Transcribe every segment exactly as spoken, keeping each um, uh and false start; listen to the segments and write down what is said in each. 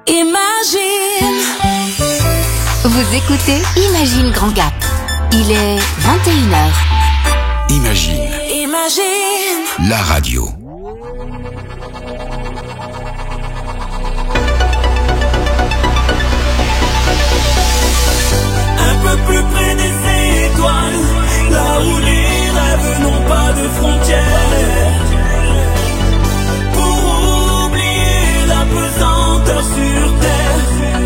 Imagine. Vous écoutez Imagine Grand Gap. Il est vingt et une heures. Imagine. Imagine. La radio. Un peu plus près des étoiles, là où les rêves n'ont pas de frontières. Pour oublier la pesanteur sur terre.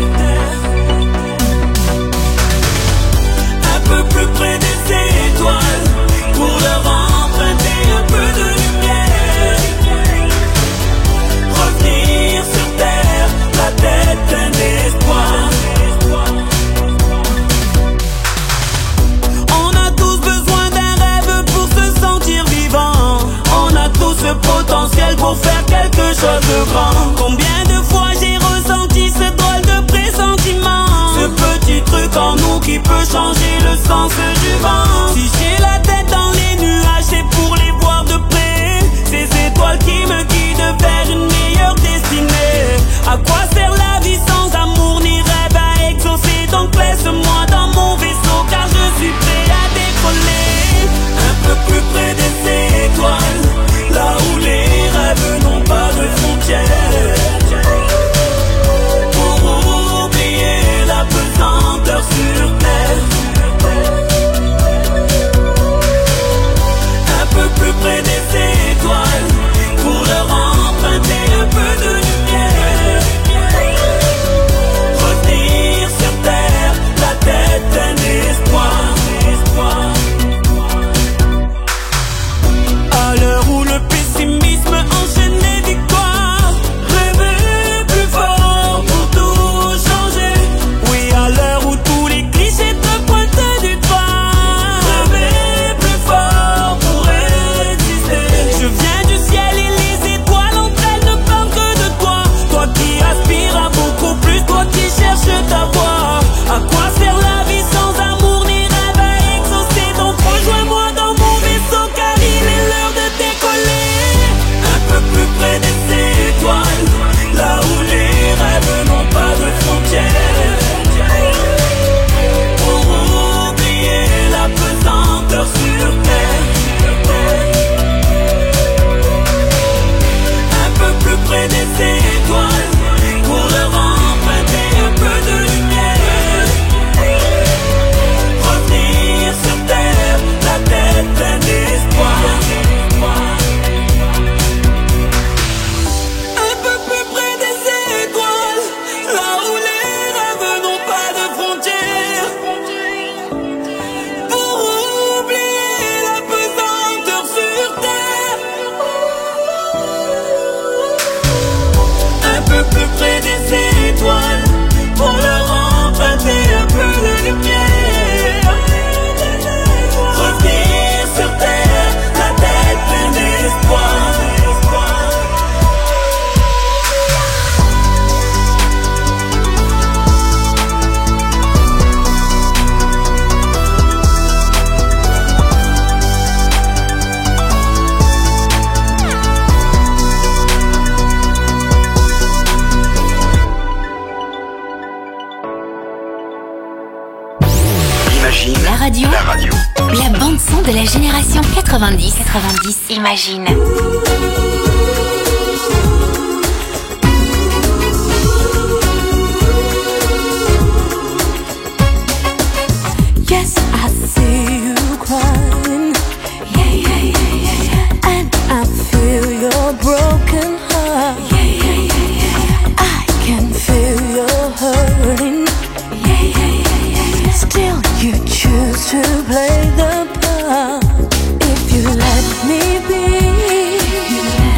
Un peu plus près des étoiles, pour leur emprunter un peu de lumière. Revenir sur terre, la tête pleine d'espoir. Ce potentiel pour faire quelque chose de grand. Combien de fois j'ai ressenti ce drôle de pressentiment, ce petit truc en nous qui peut changer le sens du vent. Si j'ai la tête dans les nuages, c'est pour les voir de près. Ces étoiles qui me guident vers une meilleure destinée. À quoi sert la vie sans amour ni rêve à exaucer? Donc laisse-moi dans mon vaisseau car je suis prêt à décoller. Un peu plus près des étoiles, là où les rêves n'ont pas de frontières. Pour oublier la pesanteur sur terre. Un peu plus près des étoiles, pour leur emprunter un peu de lumière. Revenir sur terre, la tête pleine d'espoir. À l'heure où le pessimisme enchaîne les victoires, rêver plus fort pour tout changer. Oui, à l'heure où tous les clichés te pointent du doigt, rêver plus fort pour résister. Je viens du ciel et les étoiles entre elles ne parlent que de toi. Toi qui aspires à beaucoup plus, toi qui cherches ta voie. À quoi sert la vie sans amour ni rêve à exaucer? Donc rejoins-moi dans mon vaisseau car il est l'heure de décoller. Un peu plus près des étoiles, là où les rêves n'ont pas de frontières. Pour oublier la pesanteur sur terre. Un peu plus près des étoiles, pour leur emprunter un peu de lumière. Revenir sur terre, la tête pleine d'espoir. Un peu plus près des étoiles, là où les rêves n'ont pas de frontières. Pour oublier la pesanteur sur terre. Un peu plus près des étoiles, pour leur emprunter un peu de lumière. Revenir sur terre, la tête pleine d'espoir. Imagine. La radio. La radio. La bande son de la génération quatre-vingt-dix. quatre-vingt-dix. Imagine. Yes, I see you crying. Yeah, yeah, yeah, yeah, yeah. And I feel your broken heart. Yeah, yeah, yeah, yeah, yeah. I can feel your hurting. Yeah, yeah, yeah, yeah, yeah. Still, you choose to play the part. If you let me be, you let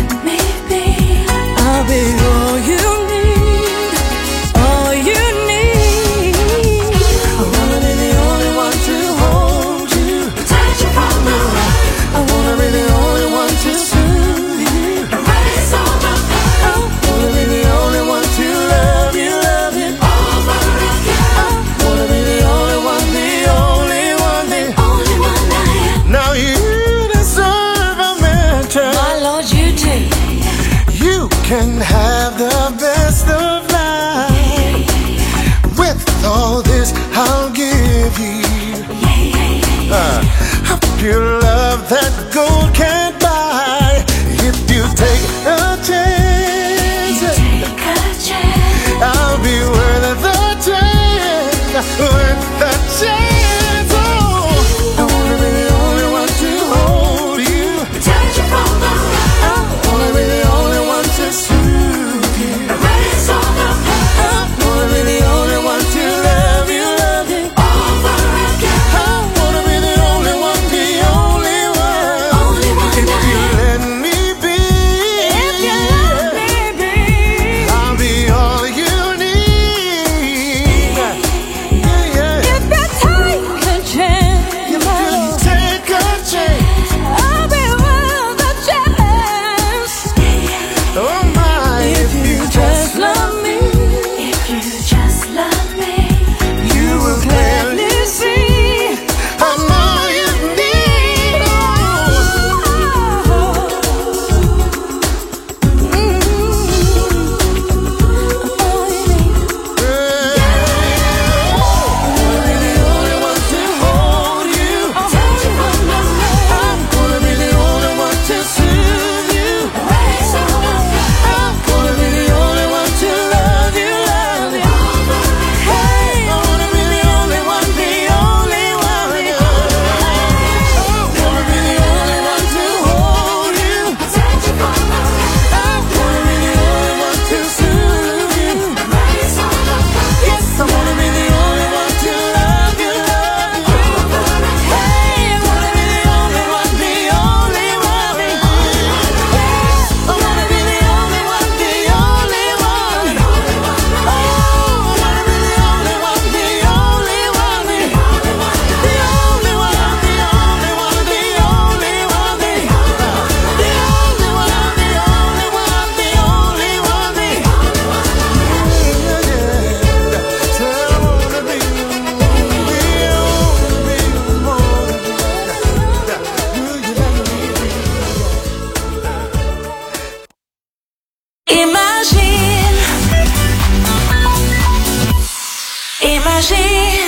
Imagine.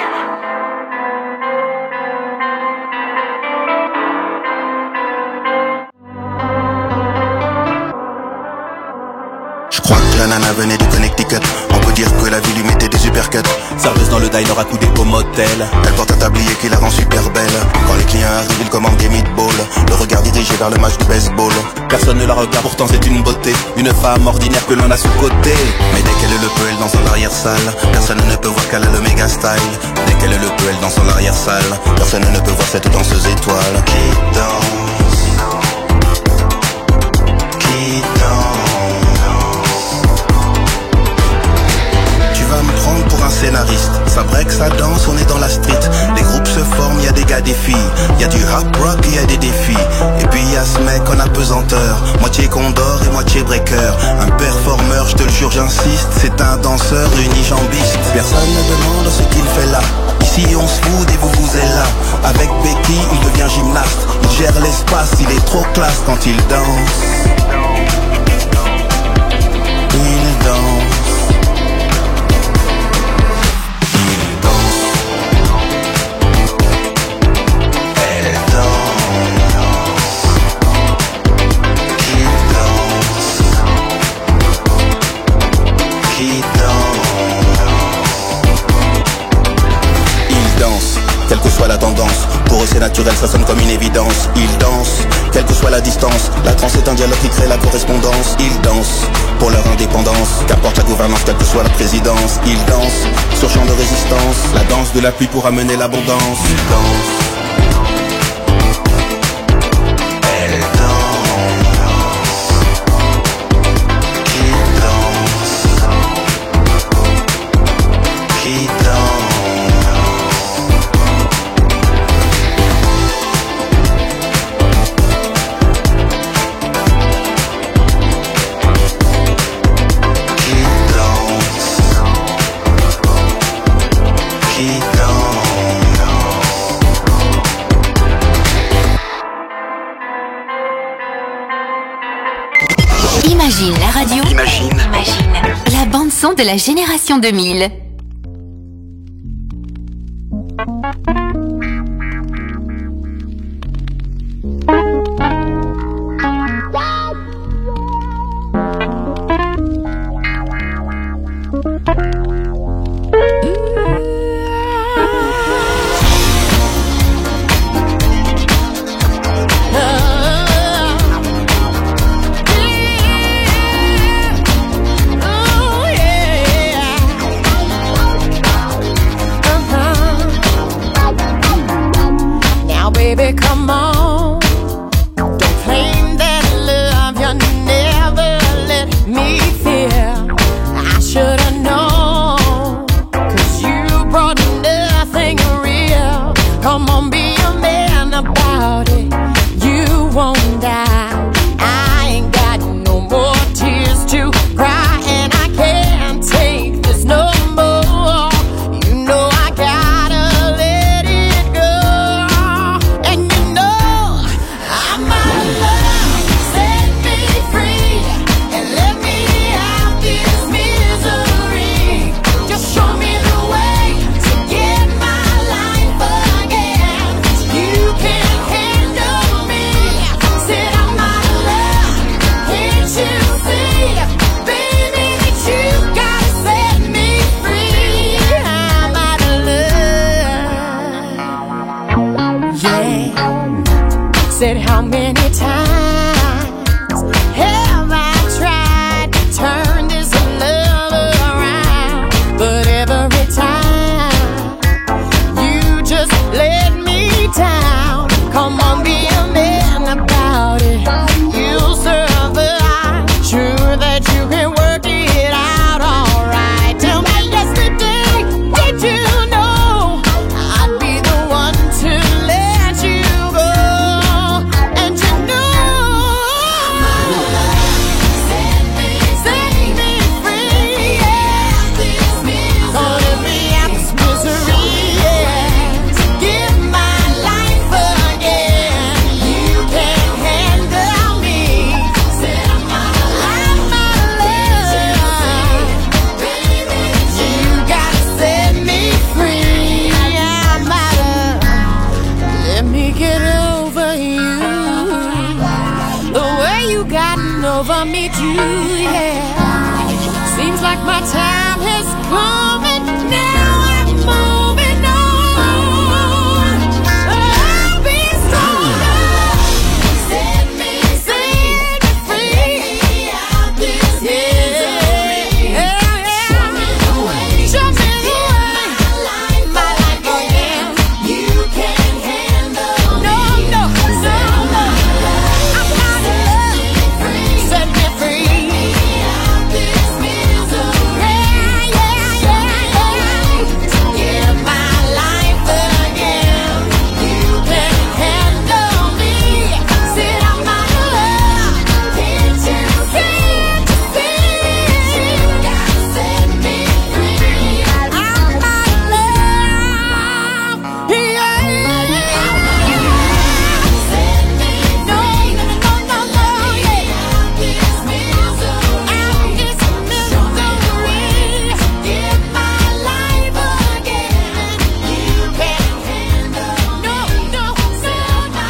Je crois que la nana venait du Connecticut. On peut dire que la vie lui mettait des supercuts. Serveuse dans le diner accoudée au motel. Elle porte un tablier qui la rend super belle. Quand les clients arrivent, ils commandent des meatballs. Le regard dirigé vers le match de baseball. Personne ne la regarde, pourtant c'est une beauté. Une femme ordinaire que l'on a sous-côté. Mais dès qu'elle le peut, elle danse dans l'arrière-salle. Personne ne peut voir qu'elle a le méga style. Dès qu'elle le peut, elle danse dans l'arrière-salle. Personne ne peut voir cette danseuse étoile. Qui danse, qui danse. Pour un scénariste, ça break, ça danse, on est dans la street. Les groupes se forment, y a des gars, des filles. Y a du hard rock, y a des défis. Et puis y a ce mec en apesanteur, moitié condor et moitié breaker. Un performeur, je te le jure, j'insiste. C'est un danseur unijambiste. Personne ne demande ce qu'il fait là. Ici on se fout et vous vous êtes là. Avec Becky, il devient gymnaste. Il gère l'espace, il est trop classe quand il danse. Il danse. Quelle que soit la tendance, pour eux c'est naturel, ça sonne comme une évidence. Ils dansent, quelle que soit la distance. La trance est un dialogue qui crée la correspondance. Ils dansent, pour leur indépendance. Qu'importe la gouvernance, quelle que soit la présidence. Ils dansent, sur champ de résistance. La danse de la pluie pour amener l'abondance. Ils dansent. Imagine la radio. Imagine. Imagine. La bande son de la génération deux mille. Uh-huh. My time has come and now I'm moving on. I'll be stronger. Set me, set me free out this misery. Yeah, yeah. Show me the way. Show me the way. My life again. You can't handle me. No, no, no, no. I'm not in love. Set me free out this misery. Yeah, yeah, yeah. Give my life again. You can't handle me. Sit on my love. Can't you see? You gotta set me free. I'm not in love. Yeah. Set me free. No, no, no, no, yeah. Out this misery. Out this misery. Give my life again. You can't handle. No, no, no, no,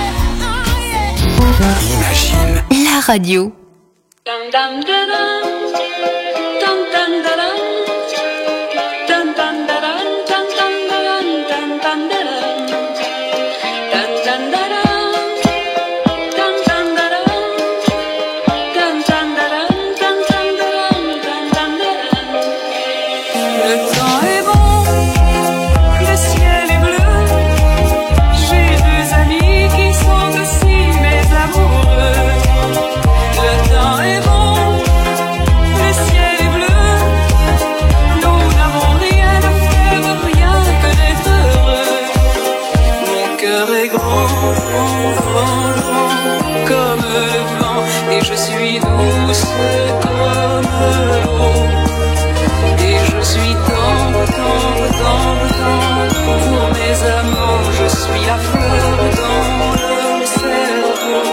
yeah, yeah. Imagine. La radio. Dum dum da dum, dum dum da dum, dum dum da dum, dum dum da dum, dum dum da dum, dum dum da dum, dum dum da dum, dum dum da dum, dum dum da dum, dum dum da dum. Le temps est bon, le ciel est bleu. J'ai deux amis qui sont aussi mes amoureux. Le temps est bon, le ciel est bleu. Nous n'avons rien à faire, rien que d'être heureux. Mon cœur est grand, grand, grand, grand, comme le vent, et je suis douce comme l'eau. Et je suis tendre, tendre, tendre, tendre pour mes amants. Je suis la fleur dans leur cerveau.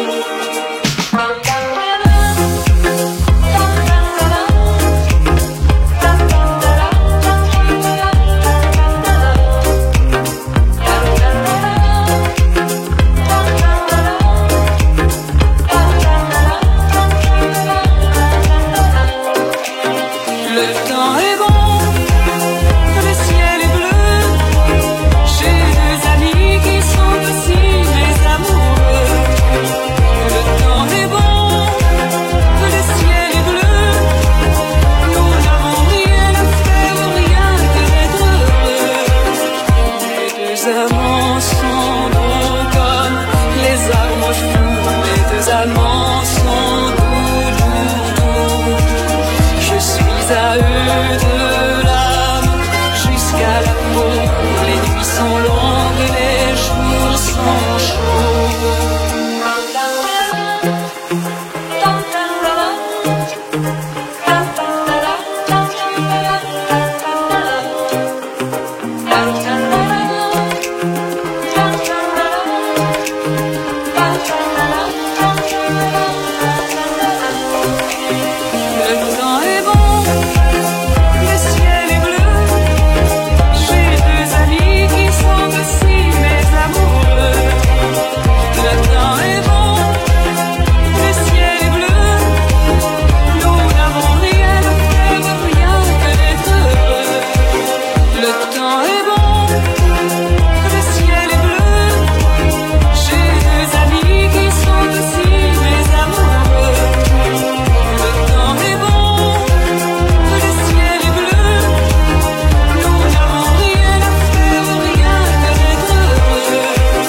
Le temps est bon, le ciel est bleu. J'ai deux amis qui sont aussi mes amoureux. Le temps est bon, le ciel est bleu. Nous n'avons rien à faire, rien que d'être heureux. Les deux amants sont beaux comme les arbres fous. Les deux amants sont doux, doux, doux. Je suis à eux de l'âme jusqu'à la peau. Les nuits sont longues, les jours sont chauds. Le temps est bon, le ciel est bleu. J'ai deux amis qui sont aussi mes amoureux. Le temps est bon, le ciel est bleu. Nous n'avons rien à faire, rien que d'être heureux. Le temps est bon, le ciel est bleu. J'ai deux amis qui sont aussi mes amoureux. Le temps est bon, le ciel est bleu. Nous n'avons rien à faire, rien que d'être heureux.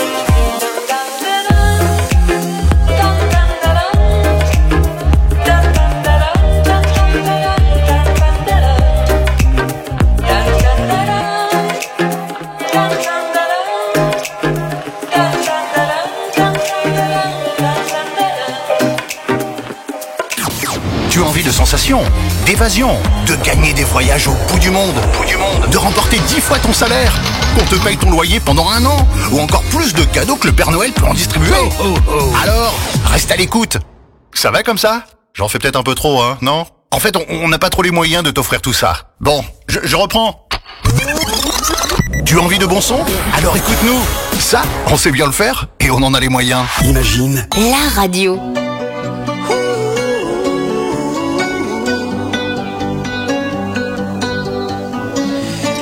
Tu as envie de sensations, d'évasion, de gagner des voyages au bout du monde, au bout du monde, de remporter dix fois ton salaire, qu'on te paye ton loyer pendant un an, ou encore plus de cadeaux que le Père Noël peut en distribuer. Oh, oh, oh. Alors, reste à l'écoute. Ça va comme ça? J'en fais peut-être un peu trop, hein, non? En fait, on- on n'a pas trop les moyens de t'offrir tout ça. Bon, je, je reprends. Tu as envie de bon son? Alors écoute-nous. Ça, on sait bien le faire et on en a les moyens. Imagine. La radio.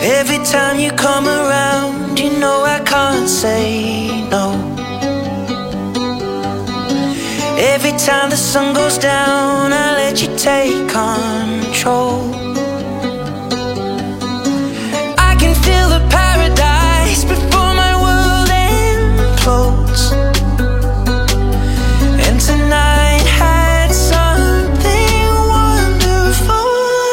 Every time you come around, you know I can't say no. Every time the sun goes down, I let you take control. I can feel the paradise before my world implodes. And tonight had something wonderful.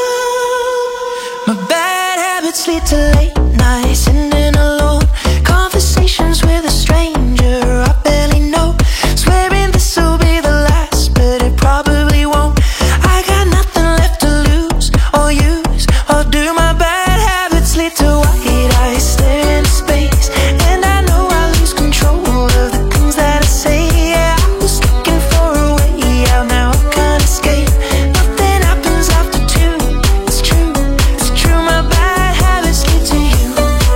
My bad habits lead to late nights, ending alone. Conversations with a stranger I barely know. Swearing this will be the last, but it probably won't. I got nothing left to lose or use or do. My bad habits lead to white eyes staring into space, and I know I lose control of the things that I say. Yeah, I was looking for a way out, now I can't escape. Nothing happens after two. It's true, it's true. My bad habits lead to you.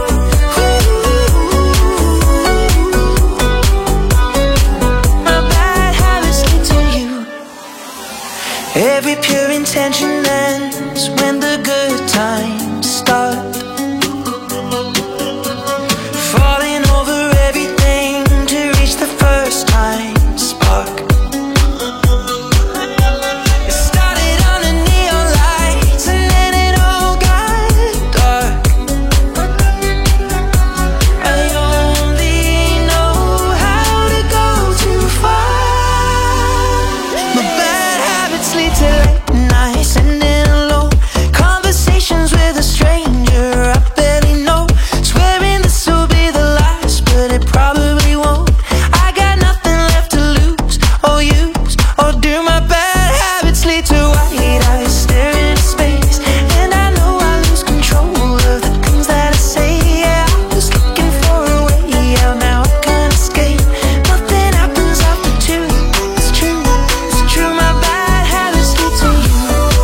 My bad habits lead to you. Every pure intention ends when the good times start. Falling over everything to reach the first time spark. It started under neon lights and then it all got dark. I only know how to go too far. My bad habits lead to late nights, ending alone. Conversations with a stranger I barely know. Swearing this will be the last, but it probably won't. I got nothing left to lose or use or do. My bad habits lead to white eyes staring into space, and I know I lose control of the things that I say. Yeah, I was looking for a way out, now I can't escape. Nothing happens after two. It's true, it's true. My bad habits lead to you.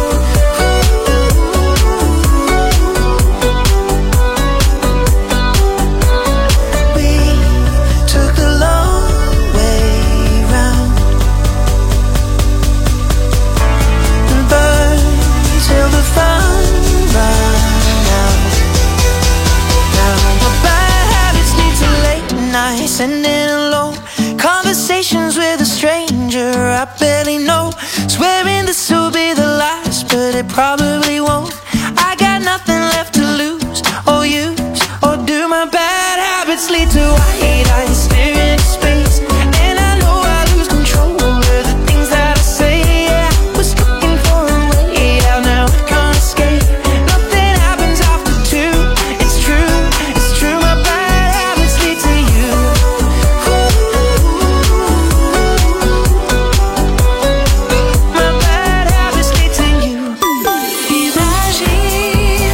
We took the long way round and burned till the fun ran out. Now my bad habits lead to late nights, ending alone. Conversations with a stranger I barely know. Swearing this will be the last, but it probably won't. I got nothing left to lose or use or do. My bad habits lead to white eyes staring into space, and I know I lose control of the things that I say. Yeah, I was looking for a way out, now I can't escape. Nothing happens after two. It's true, it's true. My bad habits lead to you. My bad habits lead to you. Imagine,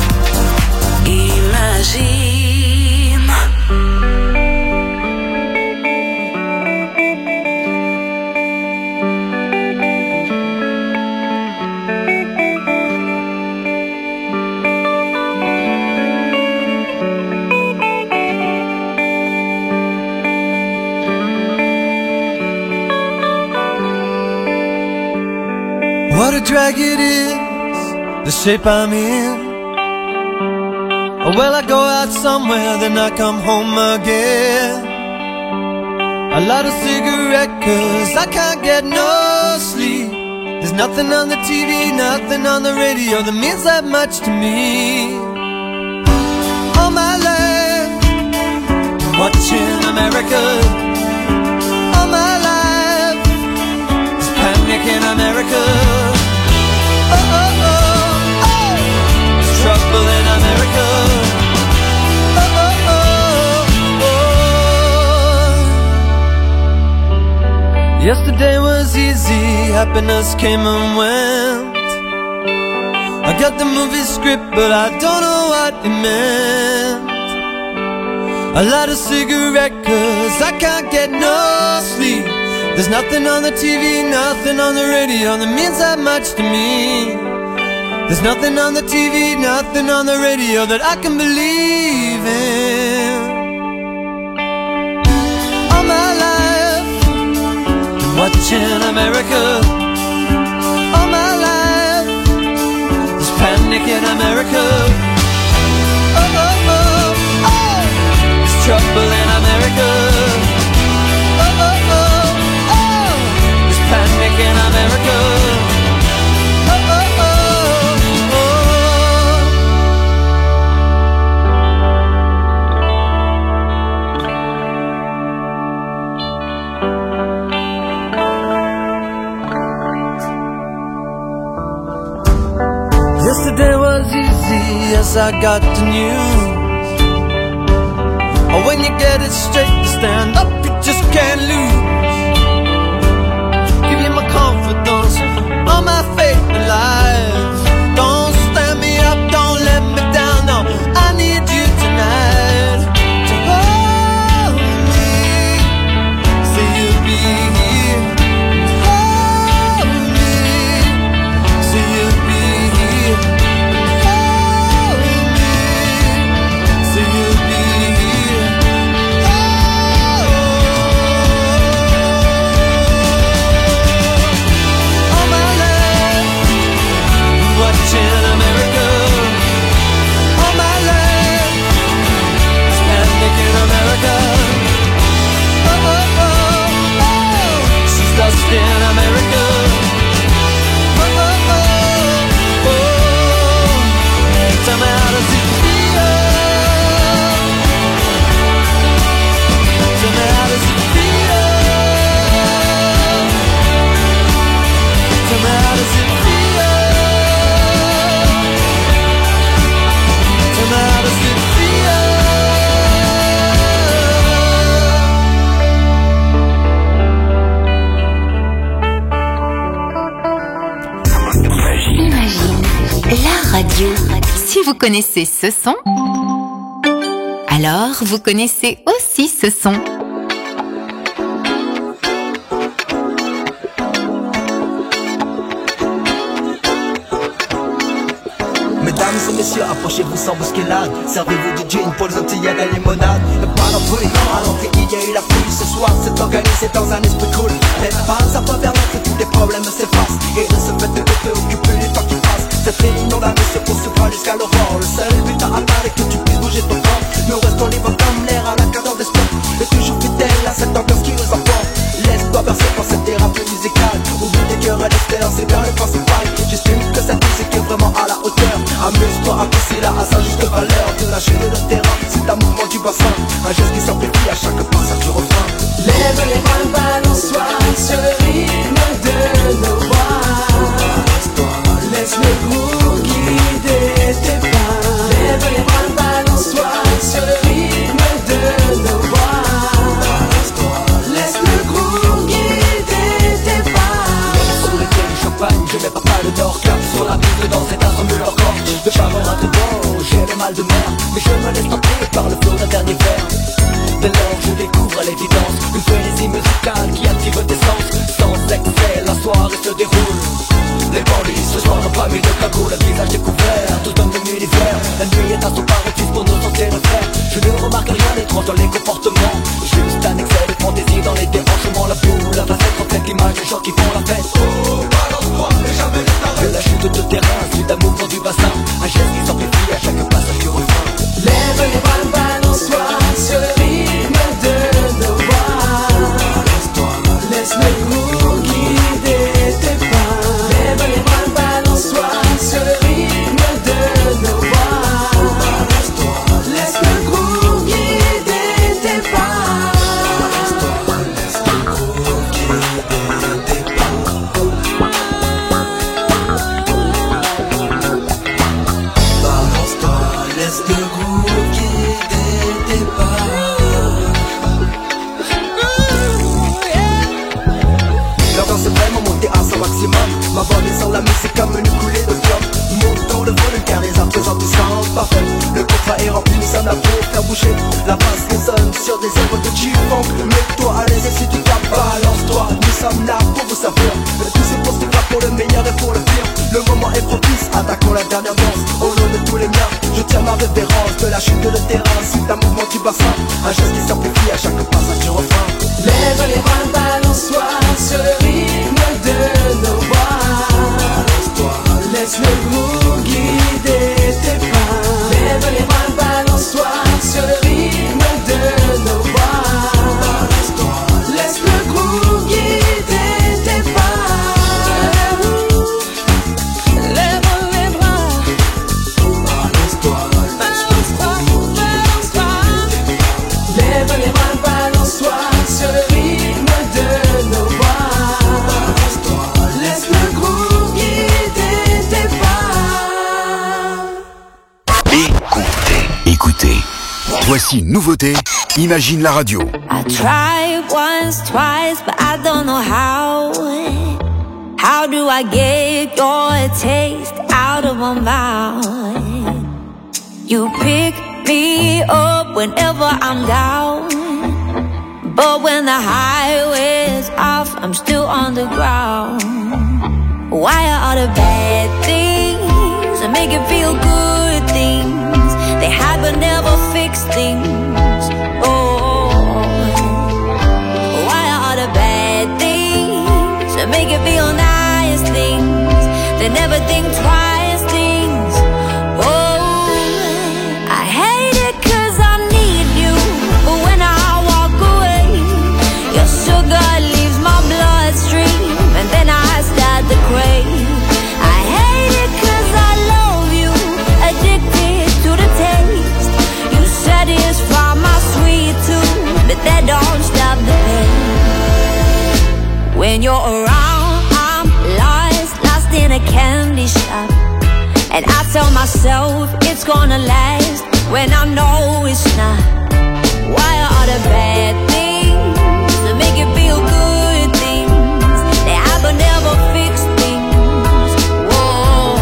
imagine. What a drag it is, the shape I'm in. Oh, well, I go out somewhere, then I come home again. I light a cigarette cause I can't get no sleep. There's nothing on the T V, nothing on the radio that means that much to me. All my life, watching America. All my life, there's panic in America. Oh, oh, oh, oh, there's trouble in America. Oh, oh, oh, oh. Yesterday was easy, happiness came and went. I got the movie script, but I don't know what it meant. I light a cigarette cause I can't get no sleep. There's nothing on the T V, nothing on the radio that means that much to me. There's nothing on the T V, nothing on the radio that I can believe in. All my life, watching America. All my life, there's panic in America. yes, I got the news. Oh, when you get it straight to stand up, you just can't lose. Give you my confidence, all my faith in life. Don't stand me up, don't let me down, no, I need you tonight to hold me, say you'll be here. Hold me, say you'll be here. Hold me, say you'll be here. Oh, all my life, watching America. All my life, standing in America. Oh, oh, oh, oh, she's lost in America. Oh, oh, oh, oh, tell me how does it feel? Tell me how does it feel? Tell me how does it feel? Tell me how does it feel? Imagine, la radio. Si vous connaissez ce son, alors vous connaissez aussi ce son. Mesdames et messieurs, approchez-vous sans bousculade. Servez-vous du gin pour les Antilles à la limonade. Pas d'embrouille, à l'entrée il y a eu la foule. Ce soir c'est organisé dans un esprit cool. Les phases à pas permettre que tous les problèmes s'effacent. Et de ce fait de te préoccuper du temps qui passe. Cette réunion d'année se poursuivra jusqu'à l'aurore. Le seul but à atteindre est que tu puisses bouger ton corps. Nous restons libres comme l'air à la cadence des sports. Et toujours fidèles à cette ambiance qui nous emporte. Laisse-toi bercer par cette thérapie musicale. Oublie les cœurs et l'espérance, c'est bien le principal. J'estime que cette musique est vraiment à la hauteur. Amuse-toi, apprécie la à sa juste valeur. De la chaîne de terrain, c'est un mouvement du bassin. Un geste qui s'amplifie à chaque passage du refrain. Lève les bras, balance-toi sur le rythme de nos voix. Laisse le groove guider tes pas. Lève les bras, balance-toi sur le rythme de nos voix. Laisse le groove guider tes pas. Sous les quais du champagne, je n'ai pas mal d'or. Clap sur la piste dans cet instrument leur corps. De faveur à de bon, j'ai le mal de mer. Mais je me laisse tenter par le flot d'un dernier verre. Dès lors je découvre à l'évidence une frénésie musicale qui active tes sens. Sans excès, la soirée se déroule. Les bandits ce soir n'ont pas mis de cagoule, le visage découvert, tout un même univers. La nuit est à son paroxysme pour nous sentir le faire. Je ne remarque rien d'étrange dans les comportements. Juste un excès de fantaisie dans les débranchements. La boule, la facette reflète l'image des gens qui font la fête. Oh, balance-toi, mais jamais ne t'arrête. De la chute de terrain, suite à mouvement du bassin. Un geste qui s'amplifie à chaque passage du refrain. Lève les bras, balance-toi sur le rythme de nos voix. Laisse le groove guider tes pas. Lève les bras, balance-toi sur le rythme de nos voix. Laisse le groove guider tes pas. Laisse le groove guider tes pas. Balance-toi, laisse le groove guider tes pas. L'ambiance est vraiment montée à son maximum. Ma voix descend la musique comme une coulée de viande. Montons le volume car les arts présentent du sound parfait. Le contrat est rempli, nous sommes là pour faire bouger. La basse résonne sur des œuvres de G-Funk. Mets-toi à l'aise et si tu tapes, balance-toi. Nous sommes là pour vous servir. Tout se poursuivra pour le meilleur et pour le pire. Le moment est propice, attaquons la dernière danse. Au nom de tous les miens, je tiens ma révérence. De la chute de terrain, suite un mouvement du bassin. Un geste qui s'amplifie à chaque passage du refrain. Lève les bras, balance-toi sur le rythme de nos voix. Laisse le groove guider tes pas. Lève les bras, balance-toi sur le rythme de nos voix. Laisse le groove guider tes pas. Lève les bras, balance-toi, balance-toi, balance-toi. Lève les bras, balance-toi sur le rythme de Voici une nouveauté, Imagine la radio. I tried once, twice, but I don't know how. How do I get your taste out of my mouth? You pick me up whenever I'm down, but when the highway's off, I'm still on the ground. Why are all the bad things that make it feel good things? They hide but never fix things. Oh, why are all the bad things that make it feel nice things? They never think twice things. Oh, I hate it 'cause I need you, but when I walk away, your sugar leaves my bloodstream, and then I start to crave. I hate it 'cause I love you, addicted to the taste. You satisfy my sweet tooth, but that don't stop the pain. When you're around, I'm lost, lost in a candy shop, and I tell myself it's gonna last when I know it's not. Why are all the bad things that make you feel good things? They have but never fix things. Whoa.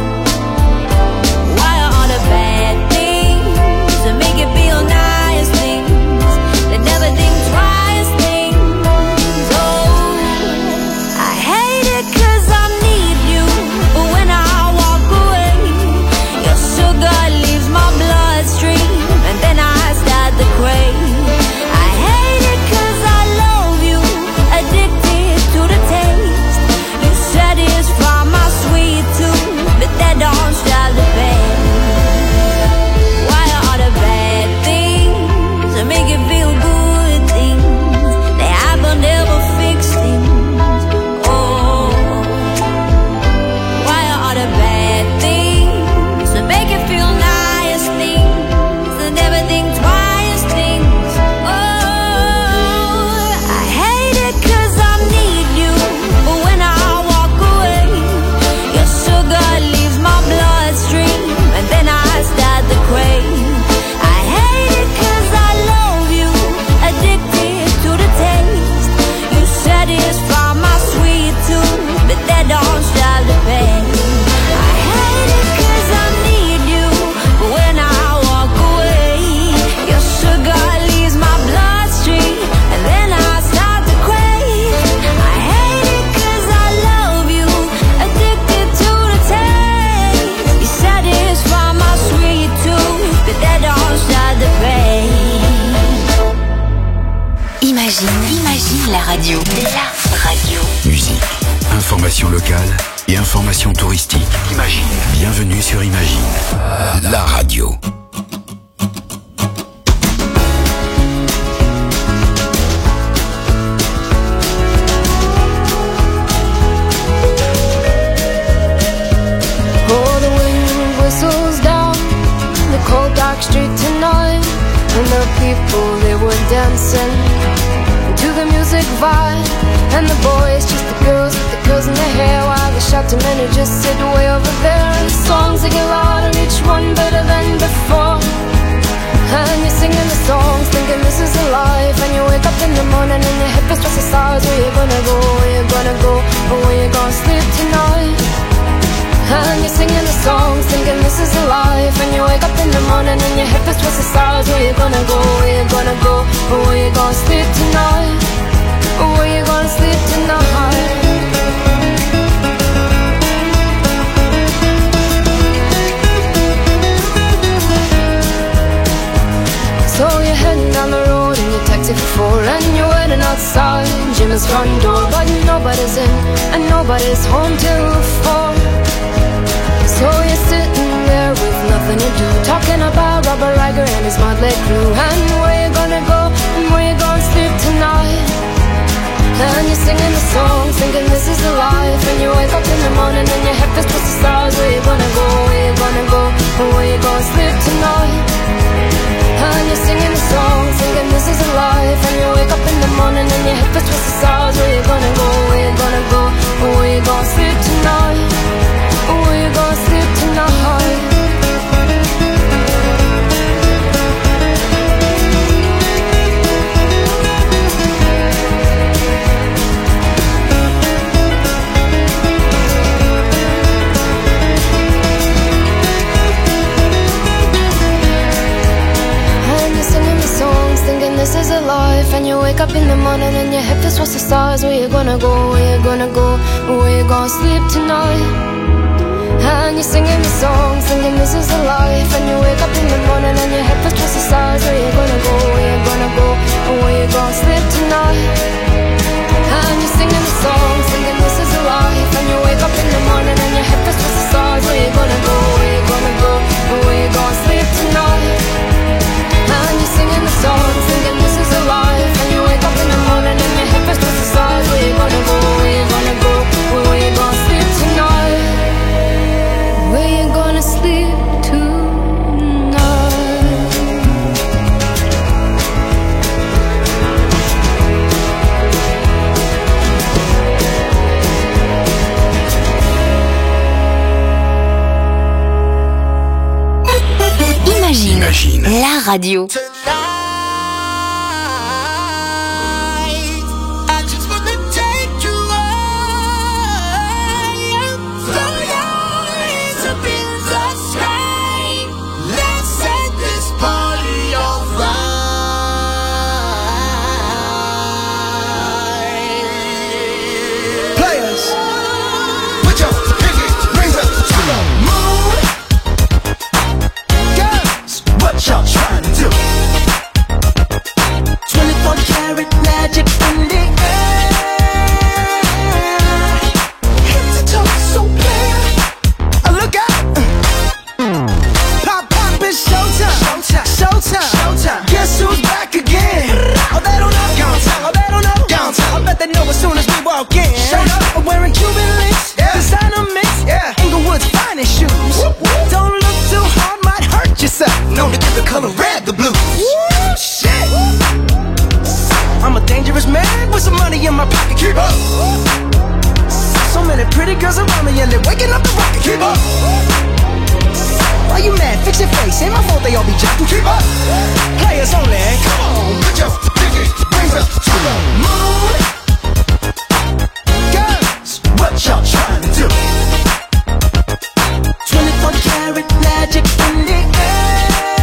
Why are all the bad things that make you feel nice things? They never think twice things. Oh, I hate it 'cause I need you, but when I walk away, your sugar leaves my bloodstream, and then I start to crave. I hate it 'cause I love you, addicted to the taste. You satisfy my sweet tooth, but that don't stop the pain. Why are all the bad things that make you feel good things? They have but never fix things. Oh, why are all the bad things that make you feel nice things? They never think twice things. Oh, I hate it 'cause I need you, but when I walk away, your sugar leaves my bloodstream, and then I start to crave. I hate it 'cause I love you, addicted to the taste. You satisfy my sweet tooth, but that don't stop the pain. I hate it 'cause I need you, but when I walk away, your sugar leaves my bloodstream, and then I start to crave. I hate it 'cause I love you, addicted to the taste. You satisfy my sweet tooth, but that don't stop the pain. Imagine, imagine la radio. La radio. Musique, information locale et information touristique. Imagine. Bienvenue sur Imagine, la radio. Oh, the wind whistles down the cold dark street tonight, and the people, they were dancing to the music vibe, and the boys just the girls with the curls in their hair, while the shouting men who just sit way over there, and the songs they get louder, each one better than before. And you're singing the songs, thinking this is a life, and you wake up in the morning and your hip is just the stars. Where you gonna go, where you gonna go, or where you gonna sleep tonight? And you're singing the songs, thinking this is a life, and you wake up in the morning and your hip is just the stars. Where you gonna go, where you gonna go, or where you gonna sleep tonight? Or where you gonna sleep tonight? So you're heading down the road in your taxi for four, and you're waiting outside Jim's front door, but nobody's in and nobody's home till four. So you're sitting there with nothing to do, talking about Robert Riger and his motley crew, and where you gonna go and where you gonna sleep tonight? And you're singing the song, thinking this is the life, and you wake up in the morning and your head feels just the stars. Where you gonna go, where you gonna go, and where you gonna sleep tonight? And you're singing the song, thinking this is a life, and you wake up in the morning and your head feels just the stars. Where you gonna go, where you gonna go, and where you gonna sleep tonight? Where you gonna sleep tonight? wake up in the morning and your head feels towards the stars. Where you gonna go, where you gonna go, where you gonna sleep tonight? And you're singing the song, singing this is a life. And you wake up in the morning and your head feels towards the stars. Where you gonna go, where you gonna go, where you gonna sleep tonight? And you're singing the song, singing this is a life. And you wake up in the morning and your head feels towards the stars. Where you gonna go, where you gonna go, where you gonna sleep tonight? And you're singing the song, singing this is a life. And you wake up in the morning and your head feels towards the stars. Where you gonna go, where you gonna go, where you gonna sleep tonight? Where you gonna sleep tonight? Imagine, Imagine. la radio. Y'all trying to do twenty-four karat magic in the air. Head to toe, so clear. Oh, look out! Pop, pop, it's showtime. Showtime, showtime, showtime. Guess who's back again? Oh, they don't know. Downtown. Oh, they don't know. Downtown. I bet they know as soon as we walk in. Shut up. I'm wearing Cuban links, yeah. Designer mix, yeah. Inglewood's finest shoes. Whoop, whoop. Don't look too hard, might hurt yourself. Known to give the color red the blues. Woo, shit. I'm a dangerous man with some money in my pocket. Keep up. So many pretty girls around me and they're waking up the rocket. Keep up. Why you mad? Fix your face. Ain't my fault they all be jacking. Keep up. Players only. Come on, put your pinky rings up to the moon. Girls, what y'all trying to do? twenty-four karat magic in the air.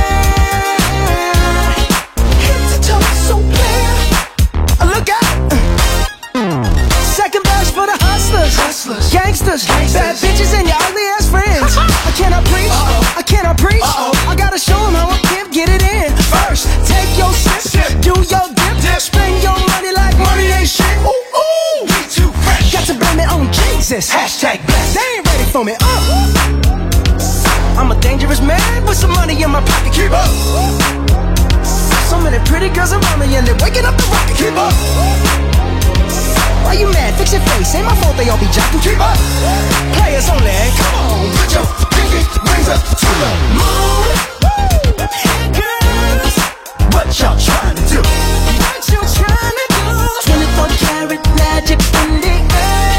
Head to toe, so clear. Look out! Second best for the hustlers, hustlers. Gangsters, Gangsters, bad bitches and your ugly ass friends. I cannot preach, uh-oh. I cannot preach. Uh-oh. I gotta show them how a pimp get it in. First, take your sip, sip. Do your dip, dip, spend your money like money ain't shit. Ooh, ooh, we too fresh. Got to blame it on Jesus. Hashtag blessed. They ain't ready for me. Uh. I'm a dangerous man with some money in my pocket. Keep up. So many pretty girls around me and they're waking up the rocket. Keep up. Why you mad? Fix your face. Ain't my fault they all be jocking. Keep up. Players only. Come on, put your pinky rings up to the moon. Girls, what y'all trying to do? What you trying to do? twenty-four karat magic in the air.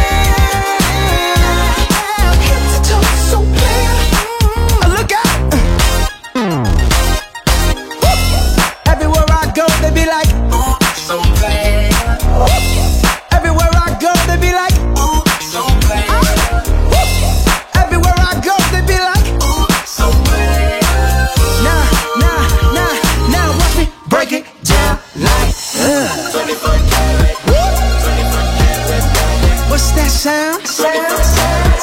Head to toe, so clear. Look out! Everywhere I go, they be like, ooh, so bad. Everywhere I go, they be like, ooh, so bad. Everywhere I go, they be like, ooh, so bad. Nah, nah, nah, now watch me break it down like uh. twenty-four karat, twenty-four karat. What's that sound? Sound, sound,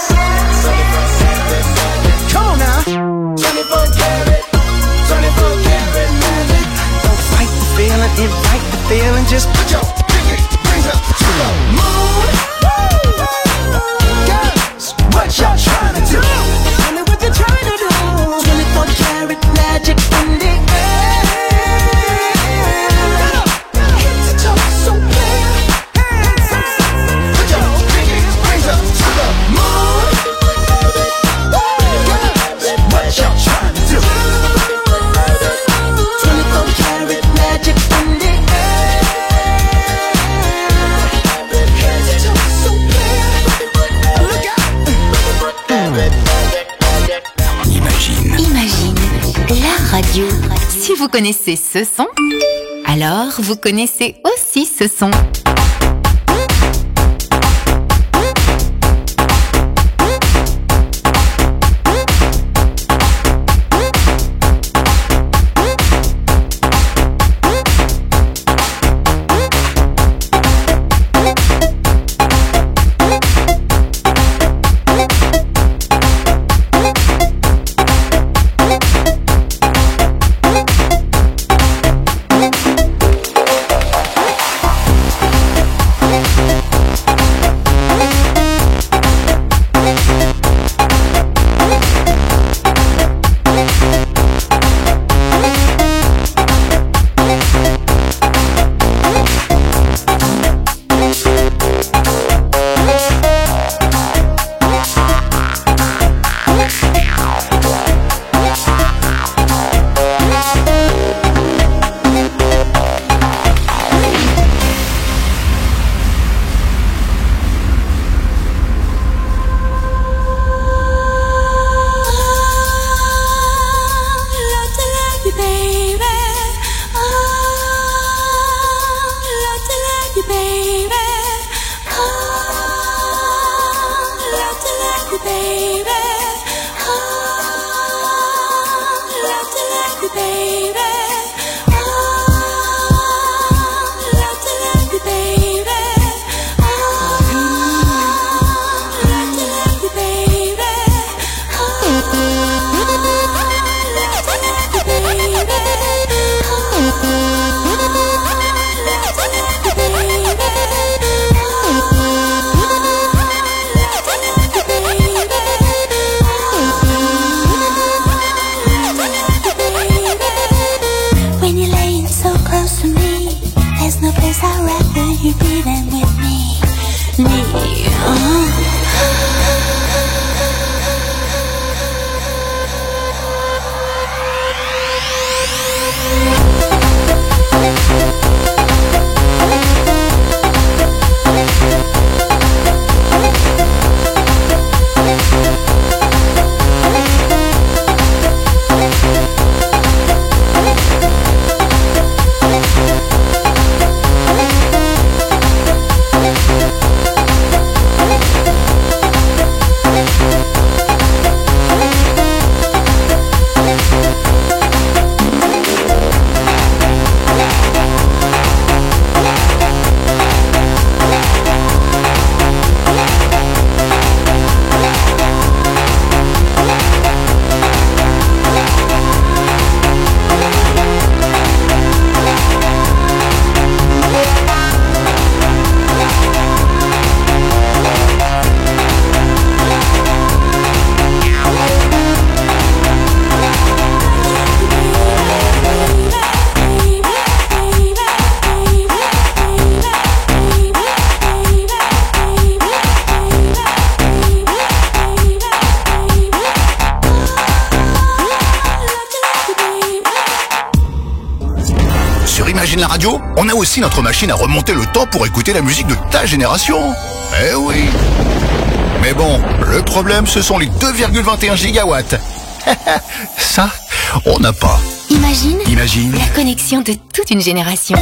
sound. Come on now. twenty-four karat, twenty-four karat magic. Don't fight the feeling, invite the feeling. Just put your pinky rings up to the moon. Girls, what y'all trying to do? Tell me what you're trying to do. twenty-four karat magic in the air. Head to toe, so clear. Put your pinky rings up to the moon. What y'all trying to do? twenty-four karat magic in the air. Head to toe, so clear. Look out! Imagine. Imagine, la radio. Si vous connaissez ce son, alors vous connaissez aussi ce son. Imagine la radio, on a aussi notre machine à remonter le temps pour écouter la musique de ta génération. Eh oui. Mais bon, le problème, ce sont les deux virgule vingt et un gigawatts. Ça, on n'a pas. Imagine, Imagine la connexion de toute une génération.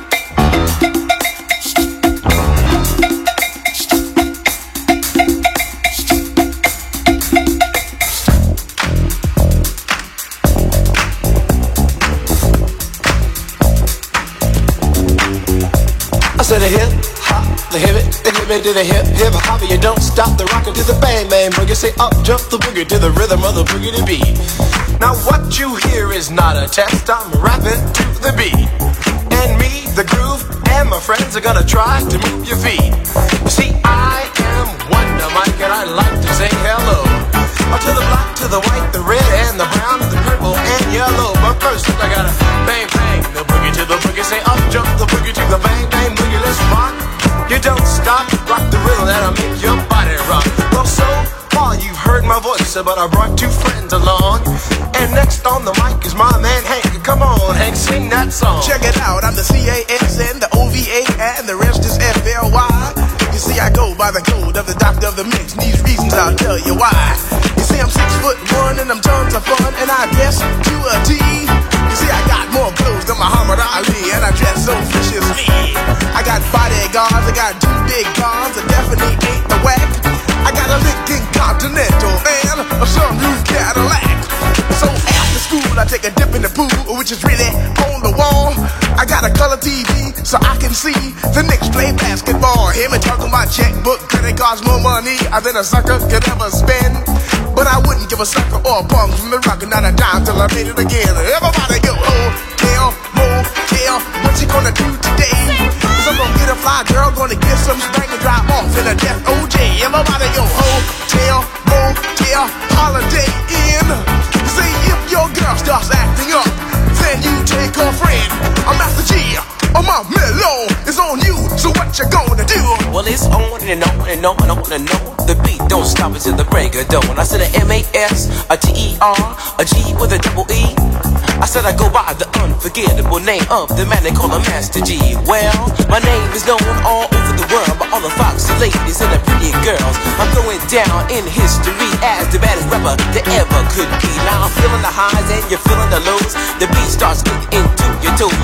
I said the hip hop, the hip it, the hip it to the hip hip hop. You don't stop the rocker to the bang bang boogie. Say up jump the boogie to the rhythm of the boogie to beat. Now what you hear is not a test. I'm rapping to the beat, and me, the groove, and my friends are gonna try to move your feet. You see, I am Wonder Mike, and I like to say hello to the black, to the white, the red, and the brown, the purple, and yellow. But first I gotta bang bang the boogie to the boogie. Say up jump the boogie to the bang bang boogie. Let's rock. You don't stop, rock the rhythm that'll make your body rock. Well, so far you've heard my voice, but I brought two friends along. And next on the mic is my man Hank. Come on, Hank, sing that song. Check it out, I'm the C A S N, the O V A, and the rest is F L Y. You see, I go by the code of the doctor of the mix, and these reasons I'll tell you why. You see, I'm six foot one, and I'm tons of fun, and I dress to a T. You see, I got more clothes than Muhammad Ali, and I dress so viciously. I got bodyguards, I got two big guns, I definitely ain't the whack. I got a Lincoln Continental and a sunroof Cadillac. So after school, I take a dip in the pool, which is really on the wall. I got a color T V, so I can see the Knicks play basketball. Him and talking my checkbook, credit cards more money than a sucker could ever spend. But I wouldn't give a sucker or a punk from the rock, not a dime till I made it again. Everybody go, hotel, motel, what you gonna do today? Cause I'm gonna get a fly girl, gonna get some spank and drive off in a death O J. Everybody go, hotel, motel, holiday in. See if your girl starts acting up, then you take her friend. I'm Master G, on my mellow, it's on you, so what you gonna do? Well, it's on and on and on and on and on. The beat don't stop until the break of dawn. I said a M A S, a T E R, a G with a double E. I said I go by the unforgettable name of the man they call a Master G. Well, my name is known all over the world by all the foxy ladies and the pretty girls. I'm going down in history as the baddest rapper that ever could be. Now I'm feeling the highs and you're feeling the lows. The beat starts getting into your toe. You start popping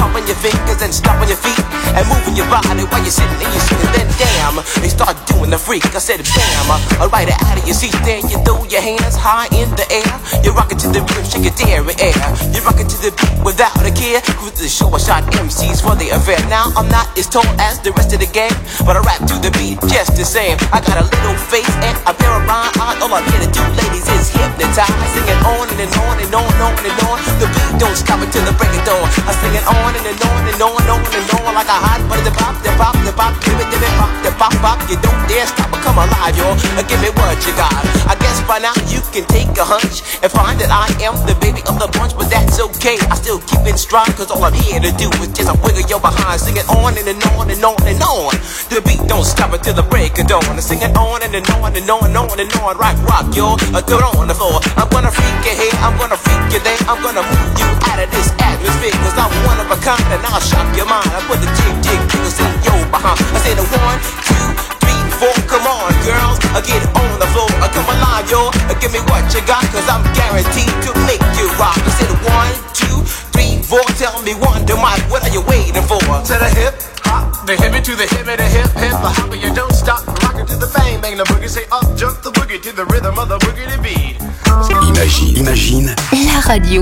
stomping your fingers and stomping your feet and moving your body while you're sitting and you're sitting. Then damn, they start doing the freak. I said bam, alright out of your seat. Then you throw your hands high in the air. You're rocking to the rhythm, shake your dairy air. You're rocking to the beat without a care. Cruise the show, I shot M Cs for the affair. Now I'm not as tall as the rest of the gang, but I rap to the beat just the same. I got a little face and a pair of rhyme eyes. All I'm here to do, ladies, is hypnotize. Singing on and, and on and on and on and on. The beat don't stop until the break of dawn. I sing it on and, and on and on and on and on like a hot butter. The pop, the pop, the pop, give it, give it, pop, the pop, pop. You don't dare stop or come alive, y'all. Give me what you got. I guess by now you can take a hunch and find that I am the baby of the bunch, but that's okay. I still keep in stride, cause all I'm here to do is just a wiggle your behind. Sing it on and, and on and on and on. The beat don't stop until the break of dawn. I sing it on and, and on and on and on and on. Rock, rock, y'all. I throw it on the floor. I'm gonna freak you here, I'm gonna freak you there. I'm gonna move you out of this atmosphere, cause I'm one of a kind and I'll shock your mind. I put the jig, jig, jiggles in your behind. I say the one, two, three, four. Come on, girls, I get on the floor. I come alive, yo. Give me what you got, cause I'm guaranteed to make you rock. I said one, two, three, four. Tell me one, the mic, what are you waiting for? To the hip, hop, the hippie to the hippie, the hip, hip, the hopper. You don't stop, rockin' to the bang, bang the boogie. Say up, jump the boogie to the rhythm of the boogie to beat. Imagine, imagine. La radio.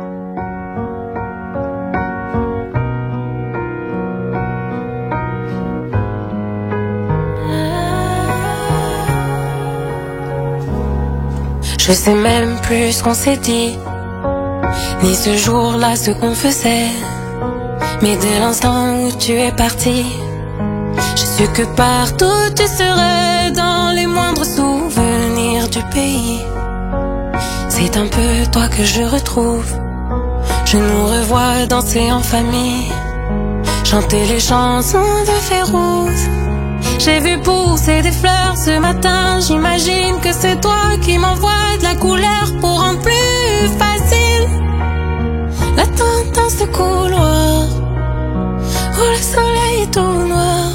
Je sais même plus ce qu'on s'est dit, ni ce jour-là ce qu'on faisait. Mais dès l'instant où tu es parti, j'ai su que partout tu serais, dans les moindres souvenirs du pays. C'est un peu toi que je retrouve. Je nous revois danser en famille, chanter les chansons de Férouz. J'ai vu pousser des fleurs ce matin. J'imagine que c'est toi qui m'envoies de la couleur pour rendre plus facile l'attente dans ce couloir où le soleil est tout noir.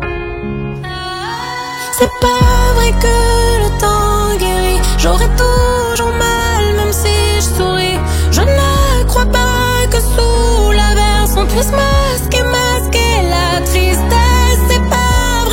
C'est pas vrai que le temps guérit. J'aurai toujours mal même si je souris. Je ne crois pas que sous l'averse on puisse masquer, masquer la tristesse. C'est pas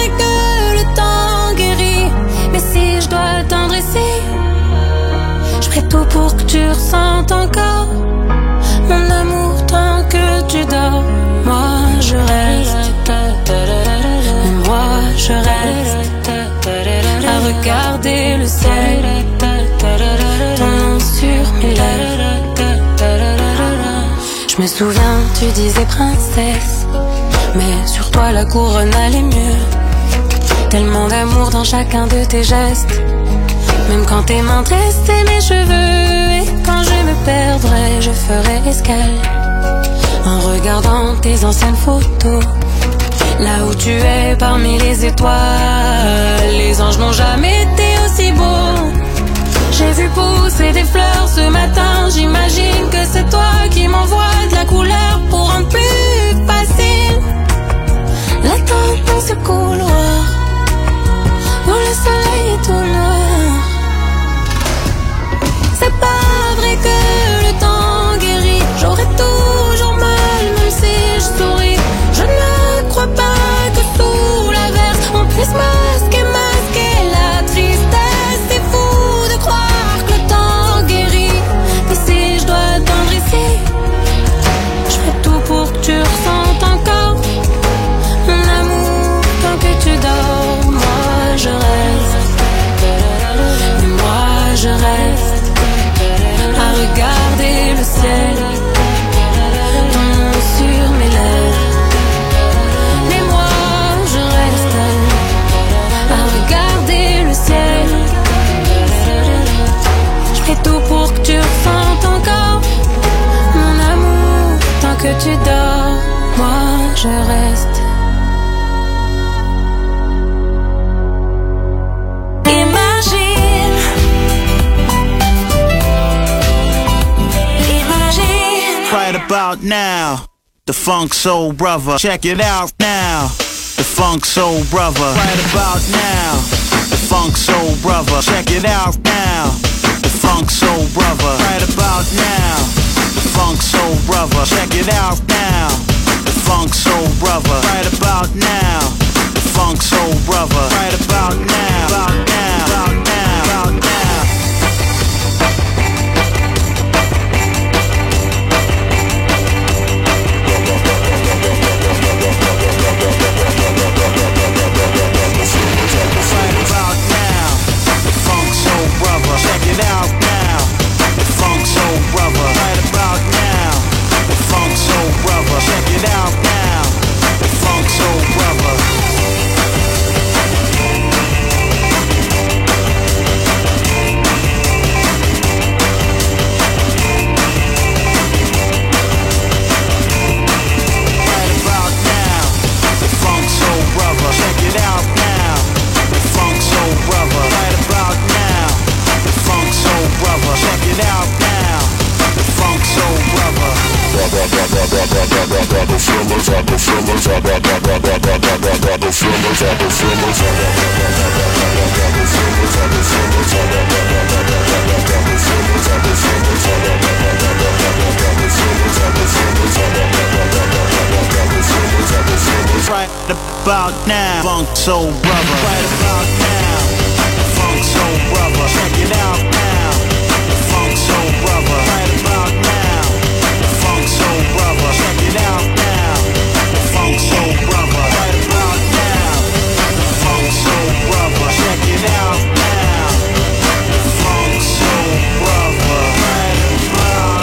si je dois attendre ici, je ferai tout pour que tu ressentes encore mon amour tant que tu dors. Moi je reste, mais moi je reste à regarder le ciel, ton nom sur mes lèvres. Je me souviens, tu disais princesse, mais sur toi la couronne allait mieux. Tellement d'amour dans chacun de tes gestes, même quand tes mains tressaient mes cheveux. Et quand je me perdrai, je ferai escale en regardant tes anciennes photos. Là où tu es parmi les étoiles, les anges n'ont jamais été aussi beaux. J'ai vu pousser des fleurs ce matin. J'imagine que c'est toi qui m'envoies de la couleur pour rendre plus facile l'attente dans ce couloir où le soleil est tout noir. C'est pas vrai que le temps guérit. J'aurai toujours mal même si je souris. Je ne crois pas que sous l'averse on puisse masquer, masquer la tristesse. C'est fou de croire que le temps guérit. Mais si je dois attendre ici, je ferai tout pour que tu ressentes encore mon amour tant que tu dors. Moi je reste, mais moi je reste à regarder le ciel, ton nom sur mes lèvres. Mais moi je reste à regarder le ciel. Je ferai tout pour que tu ressentes encore mon amour tant que tu dors. Moi je reste. Right about now, the Funk Soul Brother. Check it out now, the Funk Soul Brother. Right about now, the Funk Soul Brother. Check it out now, the Funk Soul Brother. Right about now, the Funk Soul Brother. Check it out now, funk soul brother. Right about now, the funk soul brother. Right about now, about now, about now, about now. Right about now, the funk soul brother. Check it out now, the funk soul brother. Right about now, the funk soul brother. Check it out now, the funk soul brother. Right about now, the funk soul brother. Check it out now, the funk soul brother. Right about now, the funk soul brother. Check it out now, the funk soul brother. Right about now, funk soul brother. Right about now, funk soul brother. Check it out now, funk soul brother. Right about now, funk soul brother. Check it out now, funk soul brother. Right about now, funk soul brother. Check it out now, funk soul brother. Right about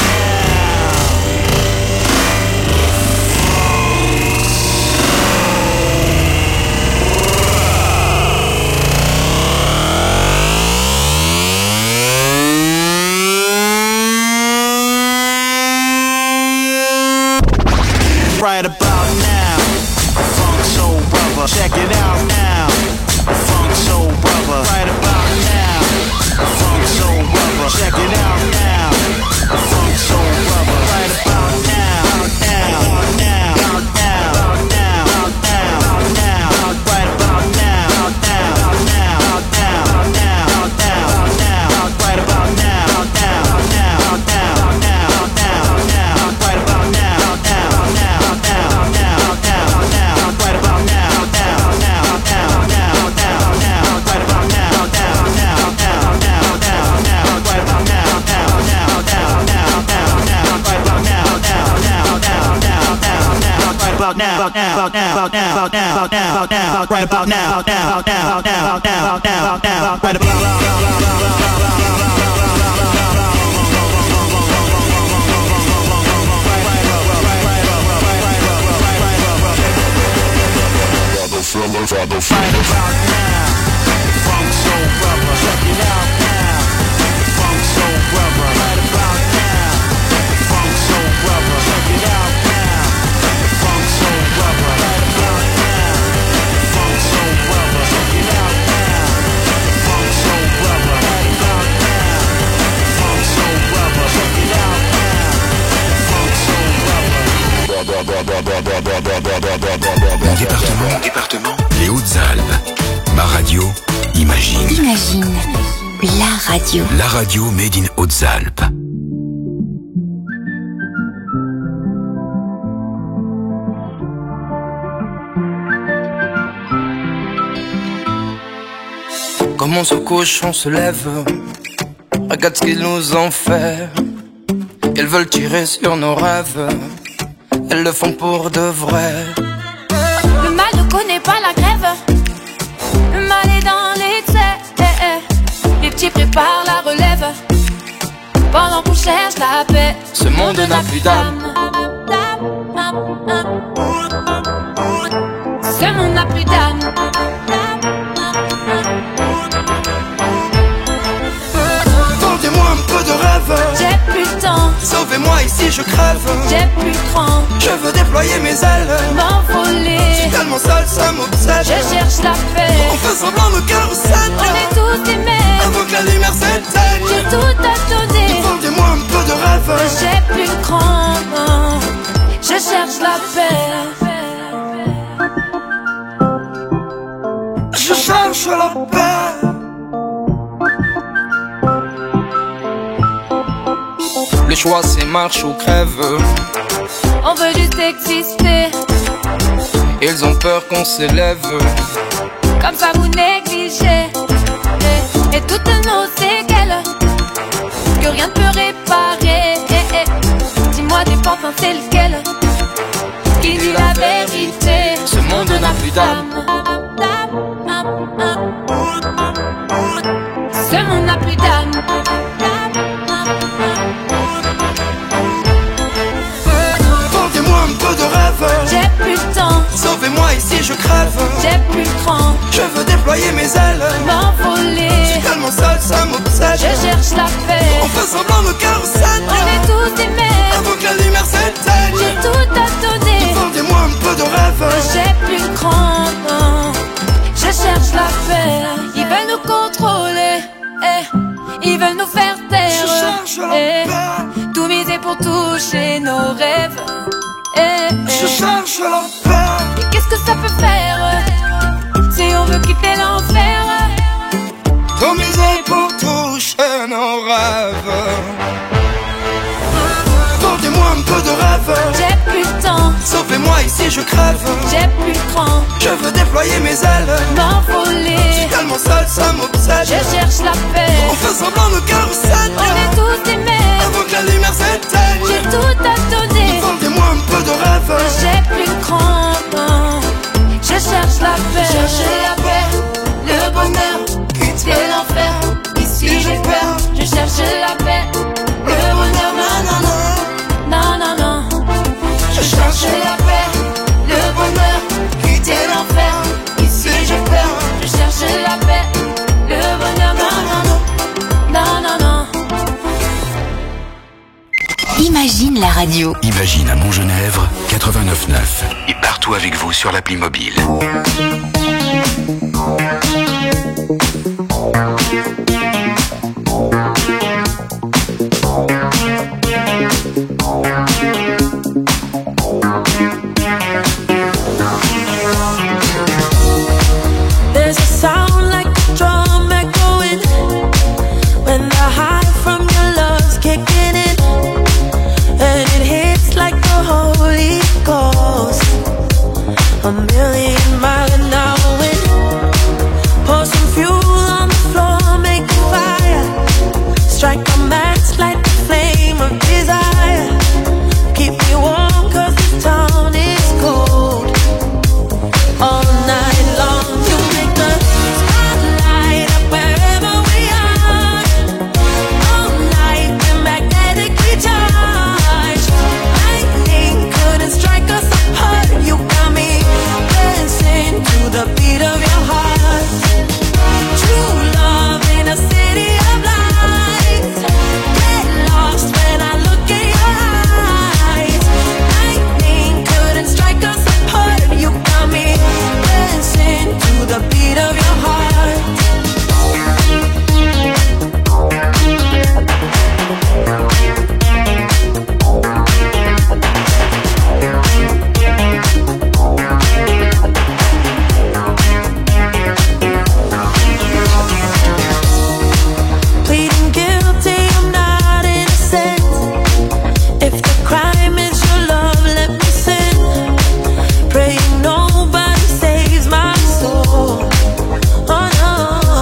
right about now, funk soul brother. Check it out now, funk soul brother. Right about now, funk soul brother. Check it out now, funk soul brother. Right about now, now, now, now, now, now, now, right about now, now, now, now, now, now, now, right about now, now, now, now, now, now, now, right about now, now, now. About now, about now, about now, about now, about now, about now, about now, right about now, about now, about now, about now, about now, about now, about now, right about right about now, funk soul brother. Check it out now, funk soul brother. Right about now, funk soul brother. Check it out now, funk soul brother. Right about now, funk soul brother. Check it out now, funk soul brother. Right about now, funk soul brother. Check it out now, funk soul brother. Mon département, mon département, les Hautes-Alpes. Ma radio, Imagine. Imagine, la radio. La radio made in Hautes-Alpes. Comme on se couche, on se lève. Regarde ce qu'ils nous ont fait. Elles veulent tirer sur nos rêves. Elles le font pour de vrai. Le mal ne connaît pas la grève. Le mal est dans l'excès. Les petits préparent la relève. Pendant qu'on cherche la paix. Ce monde n'a plus d'âme. Ce monde n'a plus d'âme. Vendez-moi un peu de rêve. J'ai plus le temps. Sauvez-moi ici, je crève. J'ai plus le cran. Je veux déployer mes ailes. M'envoler. Je suis tellement seul, ça m'obsède. Je cherche la paix. On fait semblant de cœur au sept. On est tous aimés. Avant que la lumière s'éteigne. J'ai tout à donner. Vendez-moi un peu de rêve. J'ai plus le cran. Je cherche la paix. Je cherche la paix. Le choix c'est marche ou crève. On veut juste exister. Ils ont peur qu'on s'élève. Comme ça vous négligez. Et, et toutes nos séquelles que rien ne peut réparer. Et, et, dis-moi des pensées, c'est lequel qui dit la vérité? Ce monde n'a plus d'âme. Ce monde n'a plus d'âme. Vendez-moi un peu de rêve. J'ai plus le temps. Sauvez-moi ici, je crève. J'ai plus le cran. Je veux déployer mes ailes. M'envoler. Je suis tellement seul, ça m'obsède. Je cherche la paix. On fait semblant de carrousel. On est tous aimés. Avant que la lumière s'éteigne. J'ai tout à donner. Vendez-moi un peu de rêve. J'ai plus le cran. Je cherche la paix. Ils veulent nous contrôler. Eh. Ils veulent nous faire taire. Je cherche la eh. paix. Tout miser pour toucher nos rêves. Eh, eh. Je cherche la paix. Et qu'est-ce que ça peut faire si on veut quitter l'enfer? Tout miser pour toucher nos rêves. Vendez-moi un peu de rêve. J'ai plus le temps. Sauvez-moi ici, je crève. J'ai plus le cran. Je veux déployer mes ailes. M'envoler. Je suis tellement seul, ça m'obsède. Je cherche la paix. On fait semblant de carrousel. On est tous aimés. Avant que la lumière s'éteigne. J'ai tout à donner. Vendez-moi un peu de rêve. J'ai plus le cran. Je cherche la paix. Chercher la paix. Le bonheur. Quitter l'enfer. Ici j'ai peur. Je cherche la paix. Le bonheur. Non, non, non. Non, non, non. Je cherche la paix. Le bonheur. Quitter l'enfer. Ici j'ai peur. Je cherche la paix. Le bonheur. Non, non, non. Non, non, non. Imagine la radio. Imagine à Montgenèvre, quatre-vingt-neuf neuf. Et partout avec vous sur l'appli mobile. There's a sound like a drum echoing when the high from your love's kicking in, and it hits like the Holy Ghost. A million mile an hour wind. Pour some fuel on the floor, make a fire. Strike a match, light the flame of desire. Keep me warm 'cause this town is cold. All night long you make the spotlight up wherever we are. All night we're magnetically charged. Lightning couldn't strike us apart. You got me dancing to the beat of your heart. True love in a city of lights. Get lost when I look in your eyes. Lightning couldn't strike us apart. You got me dancing to the beat of your heart. Pleading guilty, I'm not innocent. If the crime is your love, let me sin. Praying nobody saves my soul. Oh no.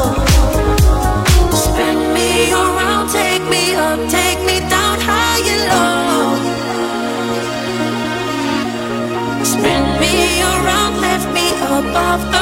Spin me around, take me up, take me down high and low. Spin me around, lift me above the